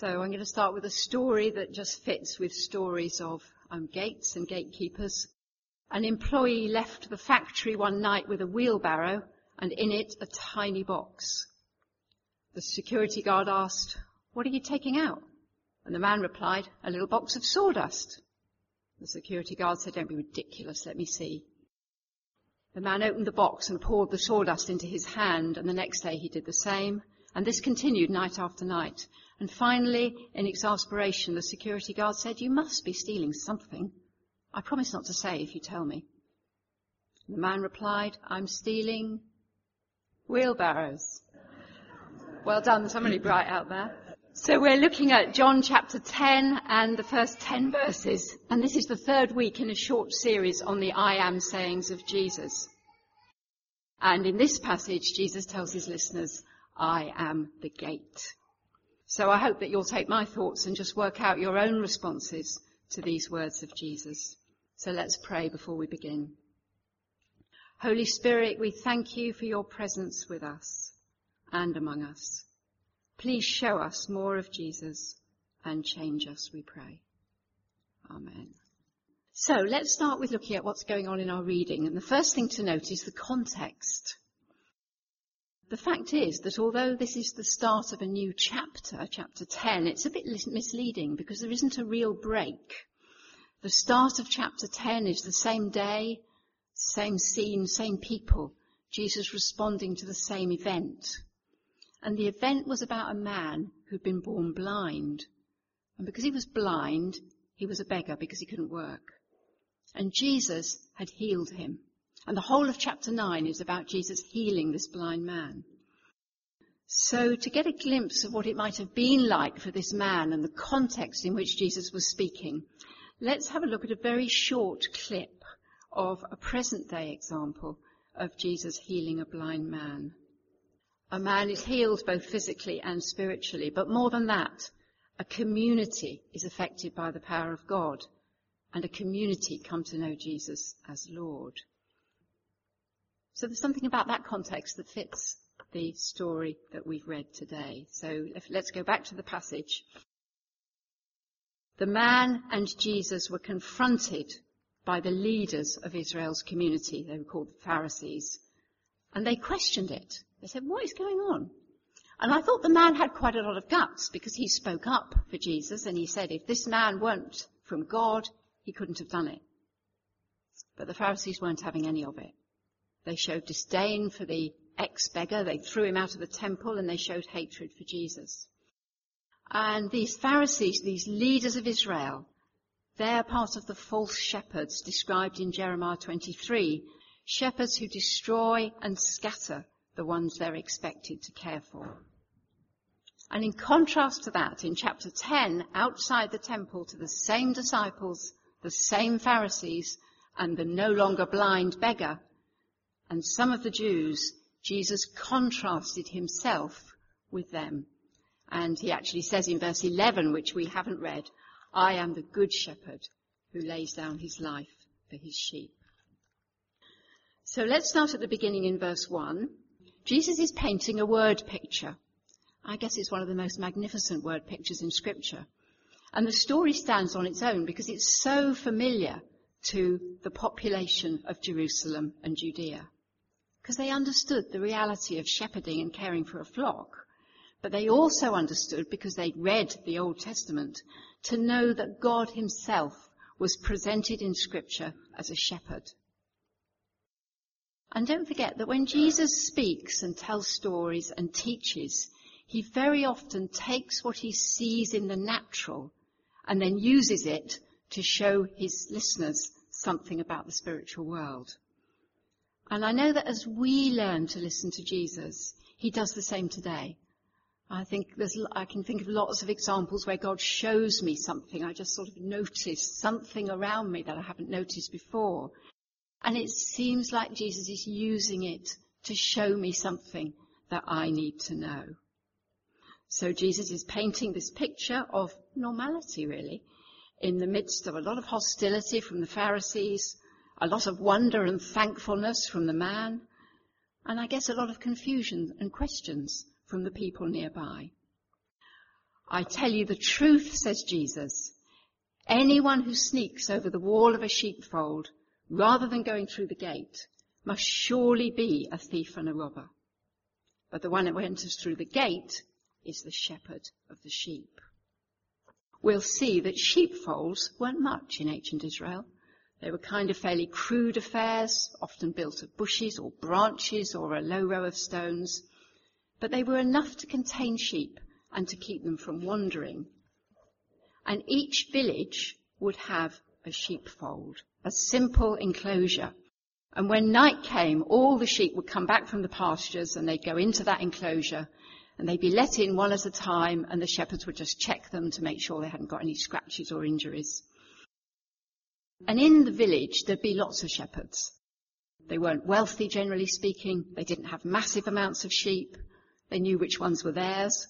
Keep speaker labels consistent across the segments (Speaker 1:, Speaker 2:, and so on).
Speaker 1: So I'm going to start with a story that just fits with stories of gates and gatekeepers. An employee left the factory one night with a wheelbarrow and in it a tiny box. The security guard asked, "What are you taking out?" And the man replied, "A little box of sawdust." The security guard said, "Don't be ridiculous, let me see." The man opened the box and poured the sawdust into his hand, and the next day he did the same. And this continued night after night. And finally, in exasperation, the security guard said, "You must be stealing something. I promise not to say if you tell me." And the man replied, "I'm stealing wheelbarrows." Well done, somebody bright out there. So we're looking at John chapter 10 and the first 10 verses. And this is the third week in a short series on the I am sayings of Jesus. And in this passage, Jesus tells his listeners, "I am the gate." So I hope that you'll take my thoughts and just work out your own responses to these words of Jesus. So let's pray before we begin. Holy Spirit, we thank you for your presence with us and among us. Please show us more of Jesus and change us, we pray. Amen. So let's start with looking at what's going on in our reading. And the first thing to note is the context. The fact is that although this is the start of a new chapter, chapter 10, it's a bit misleading because there isn't a real break. The start of chapter 10 is the same day, same scene, same people, Jesus responding to the same event. And the event was about a man who'd been born blind. And because he was blind, he was a beggar because he couldn't work. And Jesus had healed him. And the whole of chapter 9 is about Jesus healing this blind man. So to get a glimpse of what it might have been like for this man and the context in which Jesus was speaking, let's have a look at a very short clip of a present-day example of Jesus healing a blind man. A man is healed both physically and spiritually, but more than that, a community is affected by the power of God, and a community come to know Jesus as Lord. So there's something about that context that fits the story that we've read today. So let's go back to the passage. The man and Jesus were confronted by the leaders of Israel's community. They were called the Pharisees. And they questioned it. They said, "What is going on?" And I thought the man had quite a lot of guts because he spoke up for Jesus and he said if this man weren't from God, he couldn't have done it. But the Pharisees weren't having any of it. They showed disdain for the ex-beggar. They threw him out of the temple and they showed hatred for Jesus. And these Pharisees, these leaders of Israel, they're part of the false shepherds described in Jeremiah 23, shepherds who destroy and scatter the ones they're expected to care for. And in contrast to that, in chapter 10, outside the temple to the same disciples, the same Pharisees, and the no longer blind beggar, and some of the Jews, Jesus contrasted himself with them. And he actually says in verse 11, which we haven't read, "I am the good shepherd who lays down his life for his sheep." So let's start at the beginning in verse 1. Jesus is painting a word picture. I guess it's one of the most magnificent word pictures in Scripture. And the story stands on its own because it's so familiar to the population of Jerusalem and Judea. Because they understood the reality of shepherding and caring for a flock. But they also understood, because they'd read the Old Testament, to know that God himself was presented in Scripture as a shepherd. And don't forget that when Jesus speaks and tells stories and teaches, he very often takes what he sees in the natural and then uses it to show his listeners something about the spiritual world. And I know that as we learn to listen to Jesus, he does the same today. I can think of lots of examples where God shows me something. I just sort of notice something around me that I haven't noticed before. And it seems like Jesus is using it to show me something that I need to know. So Jesus is painting this picture of normality, really, in the midst of a lot of hostility from the Pharisees, a lot of wonder and thankfulness from the man, and I guess a lot of confusion and questions from the people nearby. I tell you the truth, says Jesus. Anyone who sneaks over the wall of a sheepfold rather than going through the gate must surely be a thief and a robber. But the one who enters through the gate is the shepherd of the sheep. We'll see that sheepfolds weren't much in ancient Israel. They were kind of fairly crude affairs, often built of bushes or branches or a low row of stones. But they were enough to contain sheep and to keep them from wandering. And each village would have a sheepfold, a simple enclosure. And when night came, all the sheep would come back from the pastures and they'd go into that enclosure and they'd be let in one at a time, and the shepherds would just check them to make sure they hadn't got any scratches or injuries. And in the village, there'd be lots of shepherds. They weren't wealthy, generally speaking. They didn't have massive amounts of sheep. They knew which ones were theirs.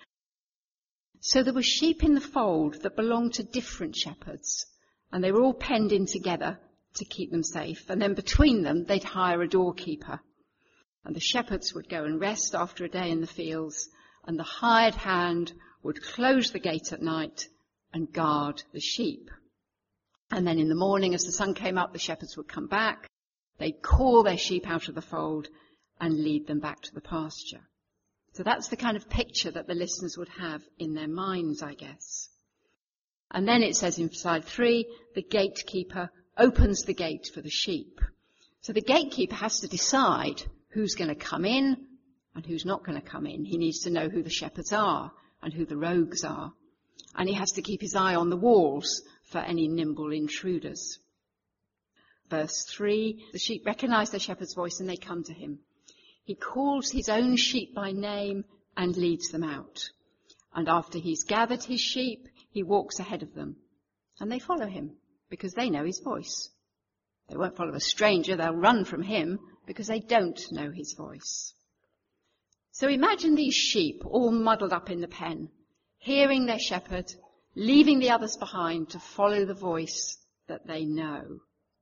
Speaker 1: So there were sheep in the fold that belonged to different shepherds, and they were all penned in together to keep them safe. And then between them, they'd hire a doorkeeper. And the shepherds would go and rest after a day in the fields, and the hired hand would close the gate at night and guard the sheep. And then in the morning, as the sun came up, the shepherds would come back. They'd call their sheep out of the fold and lead them back to the pasture. So that's the kind of picture that the listeners would have in their minds, I guess. And then it says in slide 3, the gatekeeper opens the gate for the sheep. So the gatekeeper has to decide who's going to come in and who's not going to come in. He needs to know who the shepherds are and who the rogues are. And he has to keep his eye on the walls for any nimble intruders. Verse 3, the sheep recognize the shepherd's voice and they come to him. He calls his own sheep by name and leads them out. And after he's gathered his sheep, he walks ahead of them. And they follow him because they know his voice. They won't follow a stranger, they'll run from him because they don't know his voice. So imagine these sheep all muddled up in the pen, hearing their shepherd, leaving the others behind to follow the voice that they know.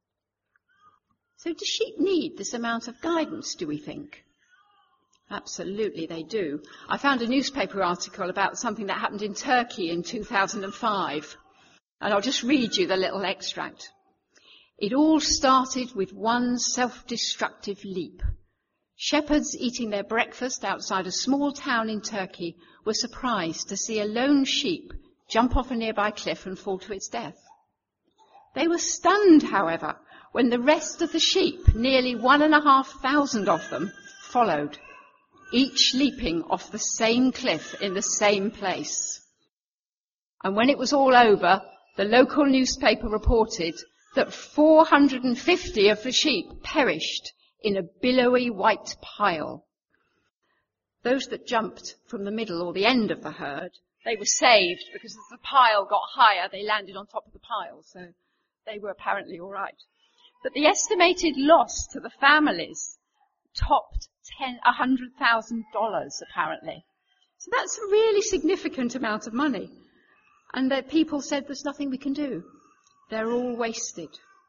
Speaker 1: So do sheep need this amount of guidance, do we think? Absolutely, they do. I found a newspaper article about something that happened in Turkey in 2005. And I'll just read you the little extract. It all started with one self-destructive leap. Shepherds eating their breakfast outside a small town in Turkey were surprised to see a lone sheep jump off a nearby cliff and fall to its death. They were stunned, however, when the rest of the sheep, nearly 1,500 of them, followed, each leaping off the same cliff in the same place. And when it was all over, the local newspaper reported that 450 of the sheep perished in a billowy white pile. Those that jumped from the middle or the end of the herd, they were saved because as the pile got higher, they landed on top of the pile. So they were apparently all right. But the estimated loss to the families topped $100,000 apparently. So that's a really significant amount of money. And the people said there's nothing we can do. They're all wasted.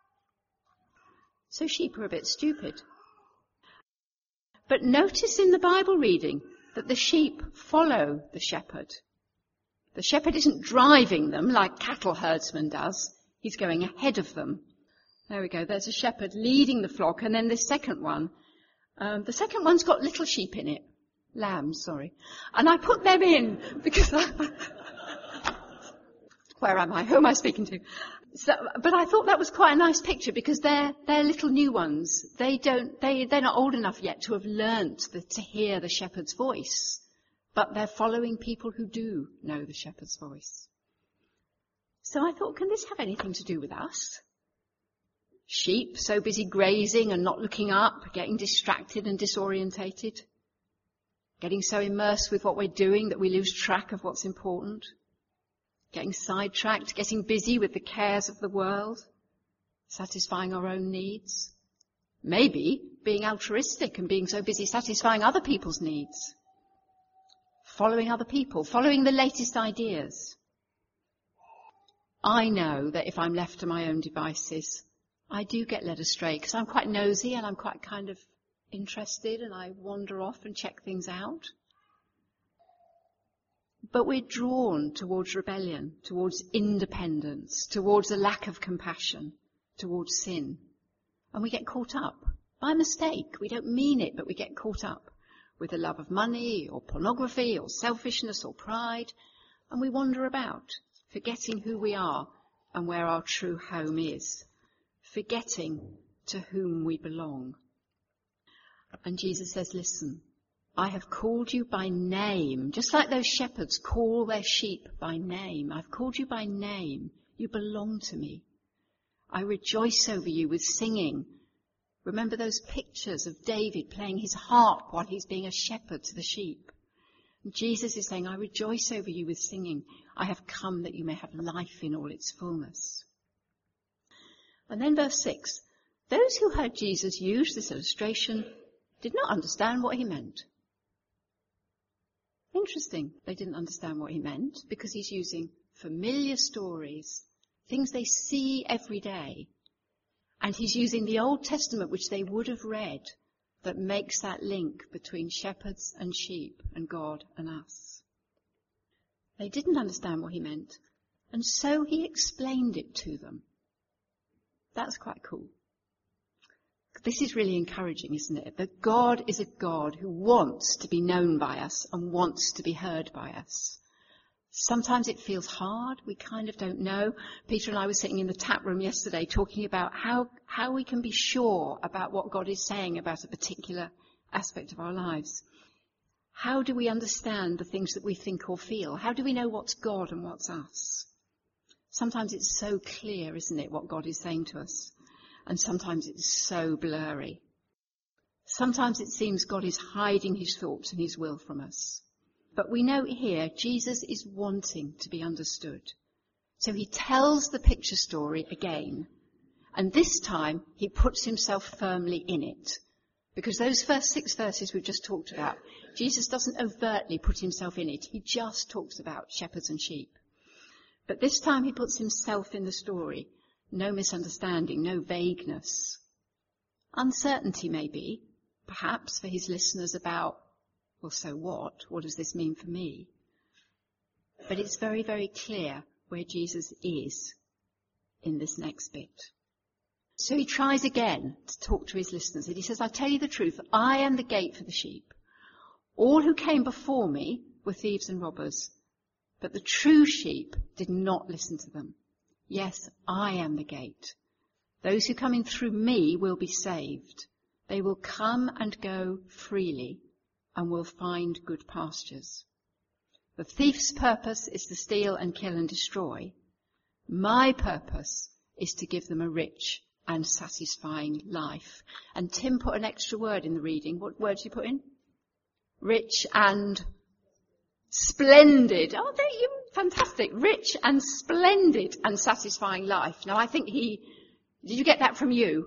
Speaker 1: So sheep are a bit stupid. But notice in the Bible reading that the sheep follow the shepherd. The shepherd isn't driving them like cattle herdsman does. He's going ahead of them. There we go. There's a shepherd leading the flock. And then the second one. The second one's got little sheep in it. Lambs, sorry. And I put them in because where am I? Who am I speaking to? But I thought that was quite a nice picture because they're little new ones. They're not old enough yet to have learnt to hear the shepherd's voice. But they're following people who do know the shepherd's voice. So I thought, can this have anything to do with us? Sheep so busy grazing and not looking up, getting distracted and disorientated, getting so immersed with what we're doing that we lose track of what's important, getting sidetracked, getting busy with the cares of the world, satisfying our own needs, maybe being altruistic and being so busy satisfying other people's needs, following other people, following the latest ideas. I know that if I'm left to my own devices, I do get led astray because I'm quite nosy and I'm quite kind of interested and I wander off and check things out. But we're drawn towards rebellion, towards independence, towards a lack of compassion, towards sin. And we get caught up by mistake. We don't mean it, but we get caught up with the love of money or pornography or selfishness or pride. And we wander about, forgetting who we are and where our true home is, forgetting to whom we belong. And Jesus says, listen, I have called you by name, just like those shepherds call their sheep by name. I've called you by name. You belong to me. I rejoice over you with singing. Remember those pictures of David playing his harp while he's being a shepherd to the sheep. And Jesus is saying, I rejoice over you with singing. I have come that you may have life in all its fullness. And then verse 6, those who heard Jesus use this illustration did not understand what he meant. Interesting, they didn't understand what he meant because he's using familiar stories, things they see every day. And he's using the Old Testament, which they would have read, that makes that link between shepherds and sheep and God and us. They didn't understand what he meant, and so he explained it to them. That's quite cool. This is really encouraging, isn't it? That God is a God who wants to be known by us and wants to be heard by us. Sometimes it feels hard. We kind of don't know. Peter and I were sitting in the tap room yesterday talking about how we can be sure about what God is saying about a particular aspect of our lives. How do we understand the things that we think or feel? How do we know what's God and what's us? Sometimes it's so clear, isn't it, what God is saying to us? And sometimes it's so blurry. Sometimes it seems God is hiding his thoughts and his will from us. But we know here Jesus is wanting to be understood. So he tells the picture story again. And this time he puts himself firmly in it. Because those first 6 verses we've just talked about, Jesus doesn't overtly put himself in it. He just talks about shepherds and sheep. But this time he puts himself in the story. No misunderstanding, no vagueness. Uncertainty maybe, perhaps for his listeners about, well, so what? What does this mean for me? But it's very, very clear where Jesus is in this next bit. So he tries again to talk to his listeners. And he says, I tell you the truth, I am the gate for the sheep. All who came before me were thieves and robbers, but the true sheep did not listen to them. Yes, I am the gate. Those who come in through me will be saved. They will come and go freely and will find good pastures. The thief's purpose is to steal and kill and destroy. My purpose is to give them a rich and satisfying life. And Tim put an extra word in the reading. What word did you put in? Rich and splendid. Oh, you fantastic. Rich and splendid and satisfying life. Now, I think did you get that from you?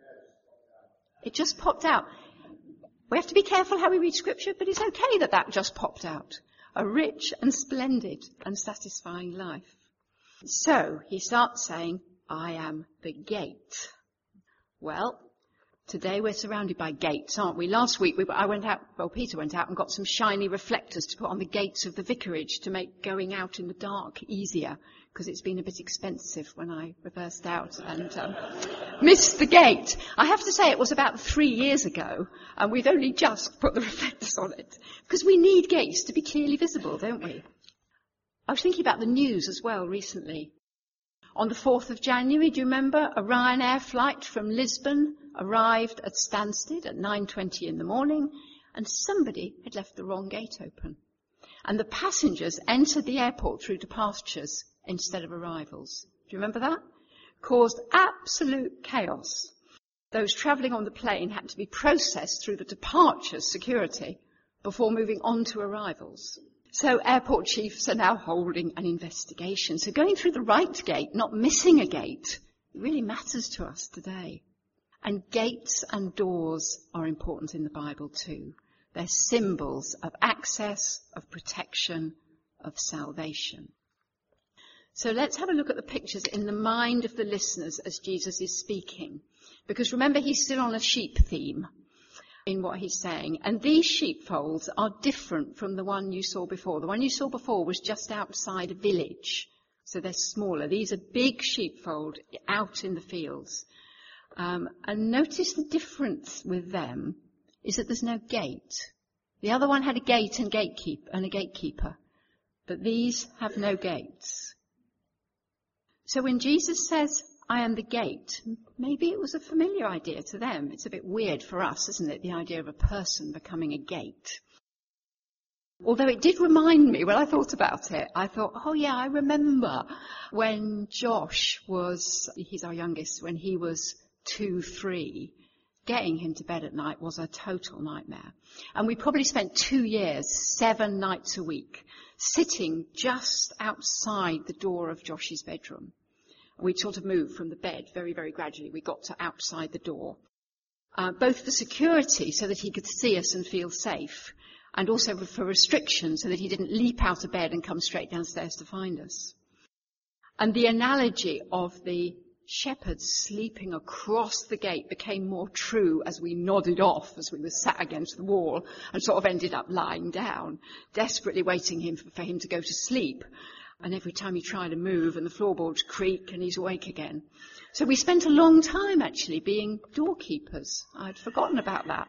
Speaker 1: It just popped out. We have to be careful how we read scripture, but it's okay that just popped out. A rich and splendid and satisfying life. So he starts saying, I am the gate. Well, today we're surrounded by gates, aren't we? Last week Peter went out and got some shiny reflectors to put on the gates of the vicarage to make going out in the dark easier, because it's been a bit expensive when I reversed out and missed the gate. I have to say it was about 3 years ago, and we've only just put the reflectors on it, because we need gates to be clearly visible, don't we? I was thinking about the news as well recently. On the 4th of January, do you remember, a Ryanair flight from Lisbon arrived at Stansted at 9:20 in the morning, and somebody had left the wrong gate open. And the passengers entered the airport through departures instead of arrivals. Do you remember that? Caused absolute chaos. Those travelling on the plane had to be processed through the departures security before moving on to arrivals. So airport chiefs are now holding an investigation. So going through the right gate, not missing a gate, really matters to us today. And gates and doors are important in the Bible too. They're symbols of access, of protection, of salvation. So let's have a look at the pictures in the mind of the listeners as Jesus is speaking. Because remember, he's still on a sheep theme. in what he's saying. And these sheepfolds are different from the one you saw before. The one you saw before was just outside a village, so they're smaller. These are big sheepfold out in the fields. And notice the difference with them is that there's no gate. The other one had a gate and a gatekeeper, but these have no gates. So when Jesus says, I am the gate, maybe it was a familiar idea to them. It's a bit weird for us, isn't it, the idea of a person becoming a gate. Although it did remind me, when I thought about it, I thought, oh yeah, I remember when Josh he's our youngest, when he was 2, 3, getting him to bed at night was a total nightmare. And we probably spent 2 years, 7 nights a week, sitting just outside the door of Josh's bedroom. We'd sort of moved from the bed very, very gradually. We got to outside the door, both for security so that he could see us and feel safe, and also for restriction so that he didn't leap out of bed and come straight downstairs to find us. And the analogy of the shepherds sleeping across the gate became more true as we nodded off, as we were sat against the wall and sort of ended up lying down, desperately waiting for him to go to sleep. And every time he tried to move and the floorboards creak and he's awake again. So we spent a long time actually being doorkeepers. I'd forgotten about that.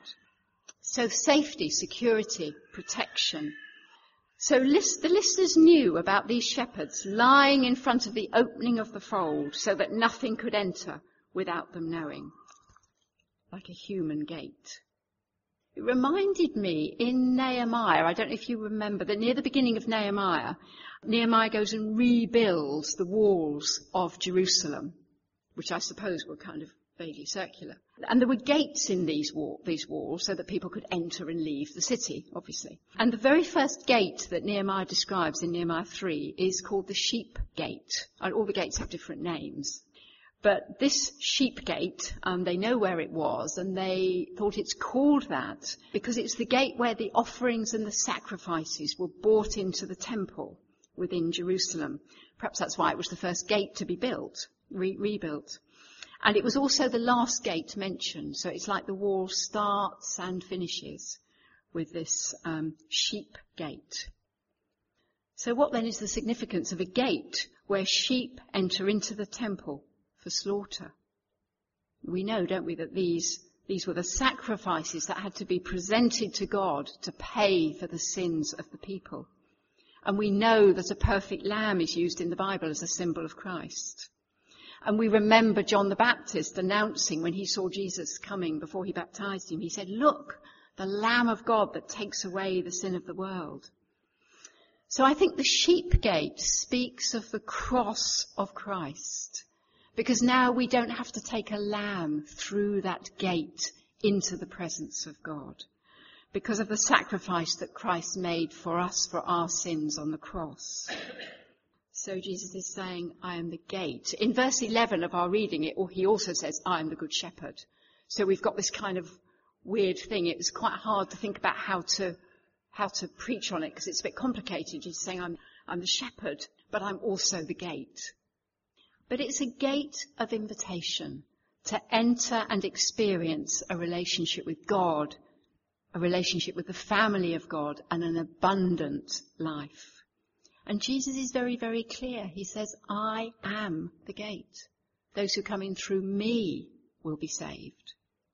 Speaker 1: So safety, security, protection. So the listeners knew about these shepherds lying in front of the opening of the fold so that nothing could enter without them knowing, like a human gate. It reminded me in Nehemiah, I don't know if you remember, that near the beginning of Nehemiah goes and rebuilds the walls of Jerusalem, which I suppose were kind of vaguely circular. And there were gates in these walls so that people could enter and leave the city, obviously. And the very first gate that Nehemiah describes in Nehemiah 3 is called the Sheep Gate. And all the gates have different names. But this sheep gate, they know where it was, and they thought it's called that because it's the gate where the offerings and the sacrifices were brought into the temple within Jerusalem. Perhaps that's why it was the first gate to be built, rebuilt. And it was also the last gate mentioned, so it's like the wall starts and finishes with this sheep gate. So what then is the significance of a gate where sheep enter into the temple for slaughter? We know, don't we, that these were the sacrifices that had to be presented to God to pay for the sins of the people. And we know that a perfect lamb is used in the Bible as a symbol of Christ. And we remember John the Baptist announcing when he saw Jesus coming before he baptized him, he said, "Look, the Lamb of God that takes away the sin of the world." So I think the sheep gate speaks of the cross of Christ, because now we don't have to take a lamb through that gate into the presence of God, because of the sacrifice that Christ made for us for our sins on the cross. So Jesus is saying, I am the gate. In verse 11 of our reading, he also says, I am the good shepherd. So we've got this kind of weird thing. It was quite hard to think about how to preach on it because it's a bit complicated. He's saying, I'm the shepherd, but I'm also the gate. But it's a gate of invitation to enter and experience a relationship with God, a relationship with the family of God, and an abundant life. And Jesus is very, very clear. He says, I am the gate. Those who come in through me will be saved.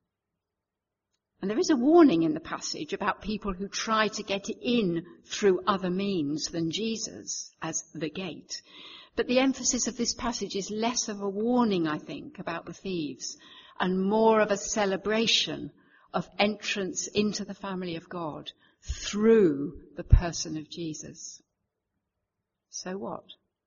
Speaker 1: And there is a warning in the passage about people who try to get in through other means than Jesus as the gate. But the emphasis of this passage is less of a warning, I think, about the thieves, and more of a celebration of entrance into the family of God through the person of Jesus. So what?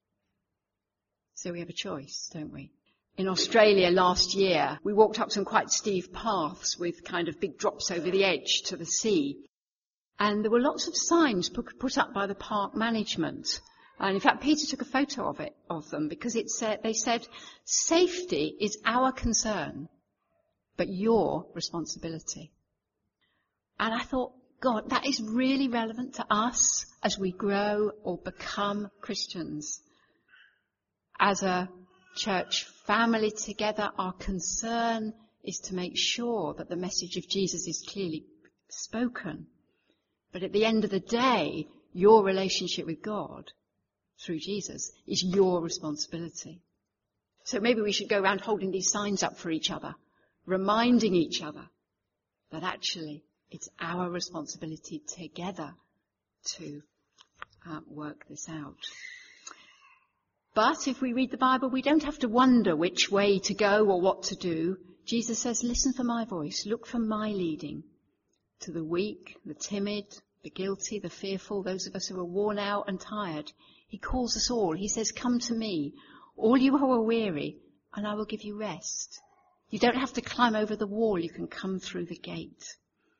Speaker 1: So we have a choice, don't we? In Australia last year, we walked up some quite steep paths with kind of big drops over the edge to the sea. And there were lots of signs put up by the park management. And in fact, Peter took a photo of them because they said, safety is our concern, but your responsibility. And I thought, God, that is really relevant to us as we grow or become Christians. As a church family together, our concern is to make sure that the message of Jesus is clearly spoken. But at the end of the day, your relationship with God through Jesus is your responsibility. So maybe we should go around holding these signs up for each other, reminding each other that actually it's our responsibility together to work this out. But if we read the Bible, we don't have to wonder which way to go or what to do. Jesus says, listen for my voice, look for my leading. To the weak, the timid, the guilty, the fearful, those of us who are worn out and tired, he calls us all. He says, come to me, all you who are weary, and I will give you rest. You don't have to climb over the wall, you can come through the gate.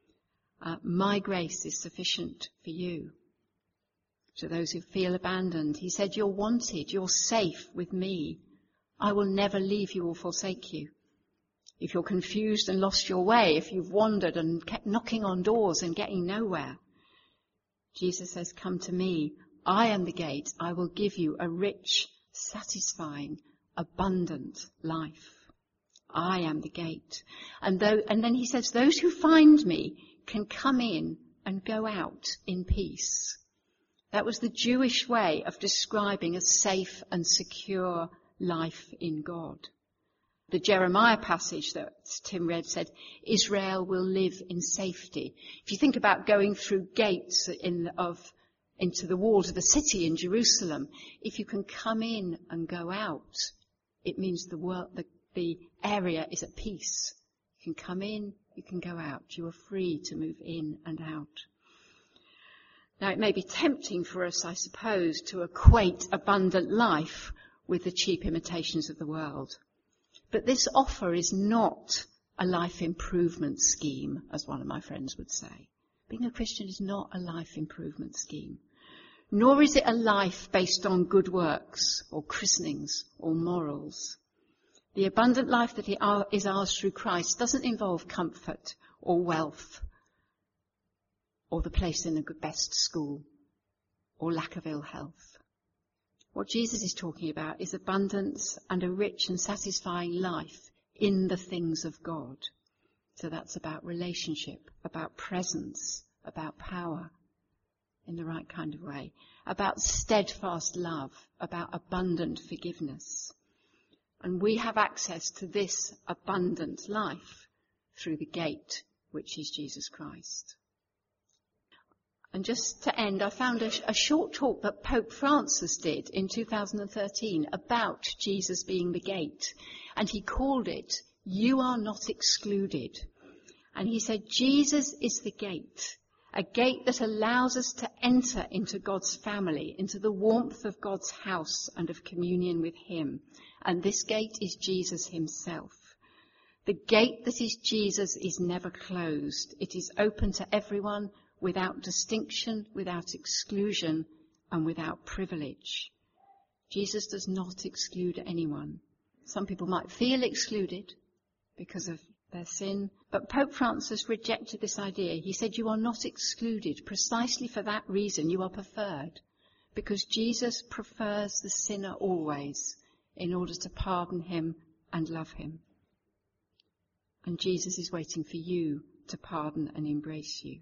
Speaker 1: My grace is sufficient for you. To those who feel abandoned, he said, you're wanted, you're safe with me. I will never leave you or forsake you. If you're confused and lost your way, if you've wandered and kept knocking on doors and getting nowhere, Jesus says, come to me. I am the gate. I will give you a rich, satisfying, abundant life. I am the gate. And then he says, those who find me can come in and go out in peace. That was the Jewish way of describing a safe and secure life in God. The Jeremiah passage that Tim read said, Israel will live in safety. If you think about going through gates into the walls of the city in Jerusalem, if you can come in and go out, it means the area is at peace. You can come in, you can go out. You are free to move in and out. Now, it may be tempting for us, I suppose, to equate abundant life with the cheap imitations of the world. But this offer is not a life improvement scheme, as one of my friends would say. Being a Christian is not a life improvement scheme. Nor is it a life based on good works or christenings or morals. The abundant life that is ours through Christ doesn't involve comfort or wealth or the place in the best school or lack of ill health. What Jesus is talking about is abundance and a rich and satisfying life in the things of God. So that's about relationship, about presence, about power in the right kind of way, about steadfast love, about abundant forgiveness. And we have access to this abundant life through the gate, which is Jesus Christ. And just to end, I found a short talk that Pope Francis did in 2013 about Jesus being the gate. And he called it, You Are Not Excluded. And he said, Jesus is the gate, a gate that allows us to enter into God's family, into the warmth of God's house and of communion with him. And this gate is Jesus himself. The gate that is Jesus is never closed. It is open to everyone, without distinction, without exclusion, and without privilege. Jesus does not exclude anyone. Some people might feel excluded because of their sin, but Pope Francis rejected this idea. He said, you are not excluded. Precisely for that reason, you are preferred, because Jesus prefers the sinner always in order to pardon him and love him. And Jesus is waiting for you to pardon and embrace you.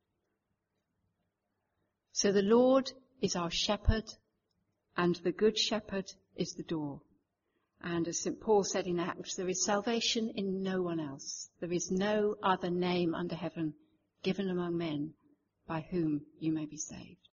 Speaker 1: So the Lord is our shepherd, and the good shepherd is the door. And as St. Paul said in Acts, there is salvation in no one else. There is no other name under heaven given among men by whom you may be saved.